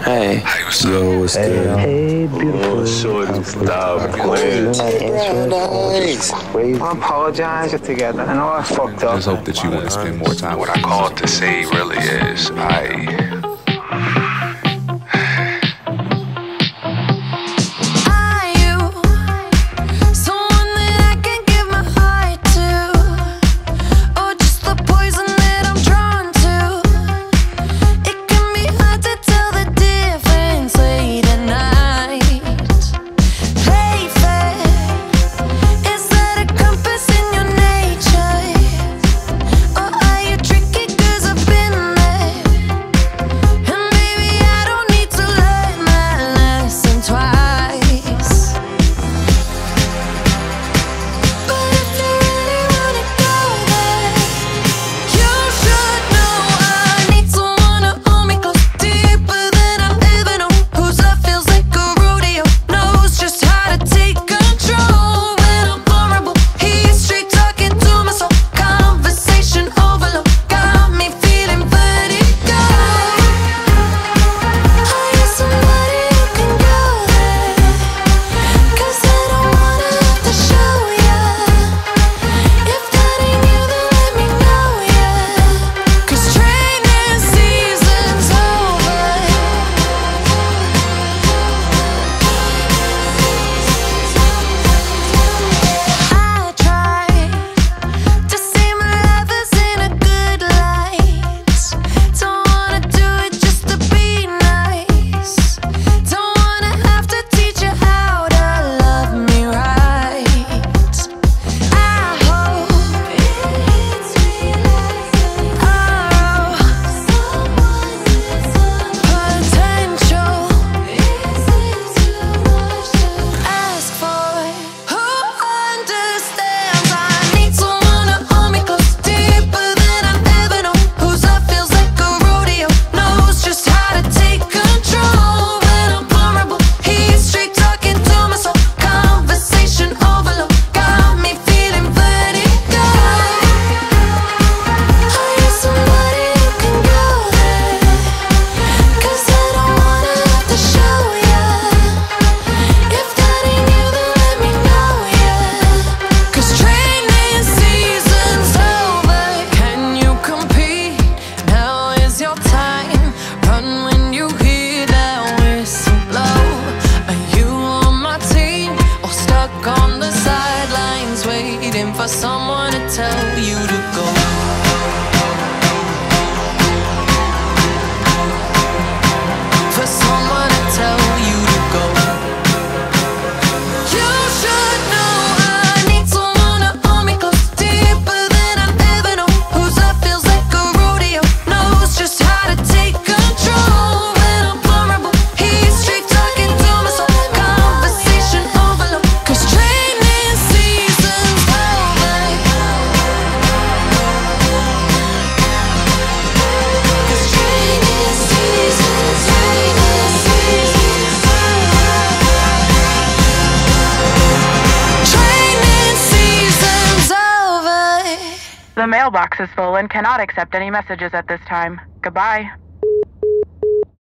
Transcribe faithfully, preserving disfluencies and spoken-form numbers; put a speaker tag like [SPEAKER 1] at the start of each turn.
[SPEAKER 1] Hey.
[SPEAKER 2] Hey, what's
[SPEAKER 1] Yo, what's
[SPEAKER 3] Hey,
[SPEAKER 1] good?
[SPEAKER 3] hey, beautiful.
[SPEAKER 2] Oh, shorty, stop
[SPEAKER 3] You're
[SPEAKER 2] playing.
[SPEAKER 3] not answering.
[SPEAKER 1] Nice.
[SPEAKER 3] Crazy.
[SPEAKER 4] I apologize together. I know I fucked up.
[SPEAKER 2] Just hope that you want to spend more time. What I called to say really is, I.
[SPEAKER 5] For someone to tell you to go. For someone to tell you to go. You should know I need someone to hold me close, deeper than I've ever known. Whose love feels like a rodeo, knows just how to take control. When I'm vulnerable, he's straight talking to my soul. Conversation overload, 'cause training season's over.
[SPEAKER 6] The mailbox is full and cannot accept any messages at this time. Goodbye.